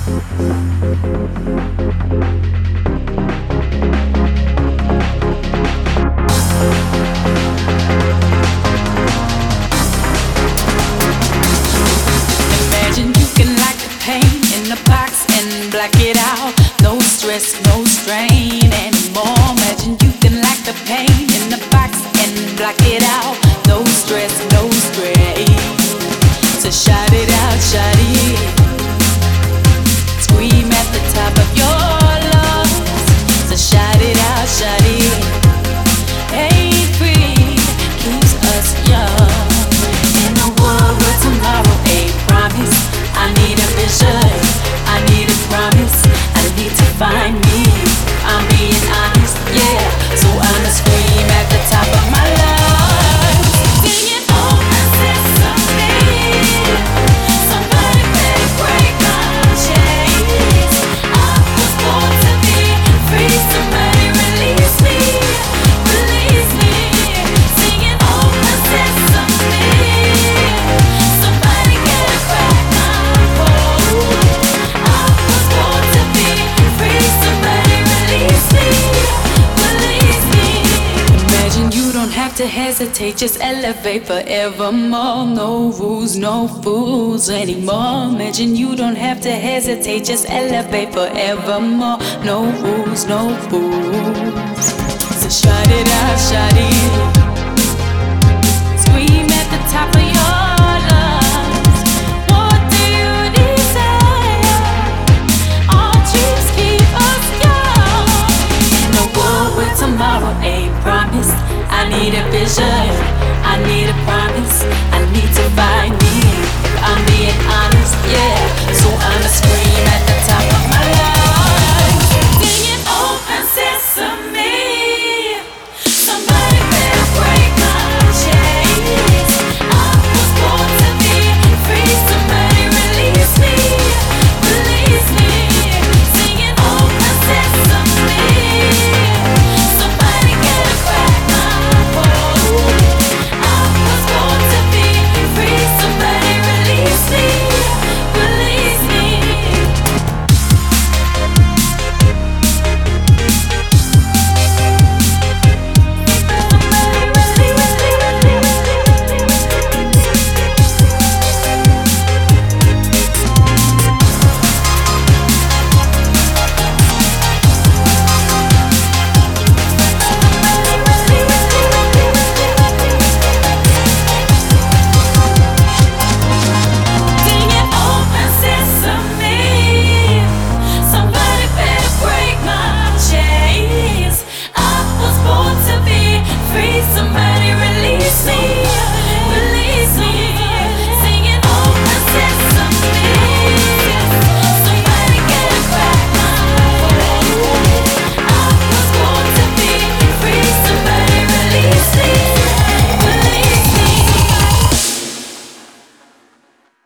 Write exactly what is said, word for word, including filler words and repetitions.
Imagine you can light the pain in the box and black it out. No stress, no strain anymore. Imagine you can light the pain in the box and black it out. No stress, no strain. So shout it out, shout it. Scream at the top of your lungs. So shout it out, shout it. Ain't free, keeps us young. In a world where tomorrow ain't promised, I need a vision, I need a promise, I need to find me. I'm being honest, yeah. So I'ma scream at the top of my lungs, singing open sesame. Somebody better break my chains. I was born to be free. Somebody release me, release me. Singing open sesame. Somebody gotta crack my code. I was born to be free. Somebody release me, release me. Imagine you don't have to hesitate, just elevate forevermore. No rules, no fools anymore. Imagine you don't have to hesitate, just elevate forevermore. No rules, no fools. So shout it out, shout it. Scream at the top of your lungs. What do you desire? Our dreams keep us young. In a world where tomorrow ain't promised, I need a vision, I need a promise, I need to find me. If I'm being honest, yeah. So I'ma scream at the top of my lungs, singing open sesame. Somebody better break my chains. I was born to be free. Somebody release me, release me. Singing open sesame. Somebody gotta crack my code. I was born to be free. Somebody release me, release me. Singing open sesame. Somebody better break my chains. I was born to be free. Somebody